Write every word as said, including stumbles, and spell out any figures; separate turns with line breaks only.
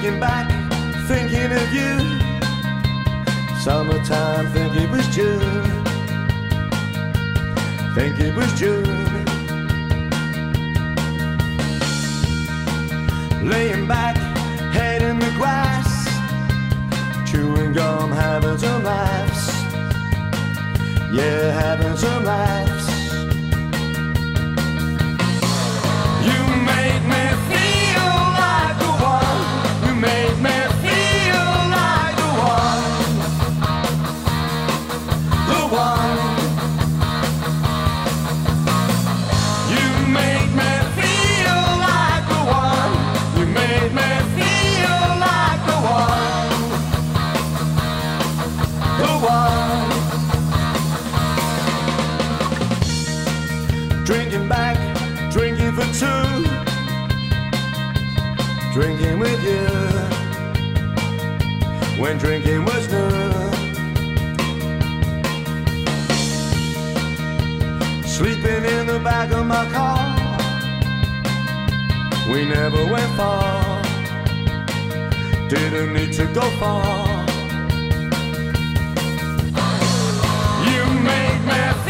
Drinking back, thinking of you. Summertime, think it was June. Think it was June. Laying back, head in the grass, chewing gum, having some laughs. Yeah, having some laughs. You made me feel like the one. You made me feel like the one. The one. You made me feel like the one. You made me feel like the one. The one. Drinking back, drinking for two, drinking with you, when drinking was new. Sleeping in the back of my car, we never went far, didn't need to go far. You made me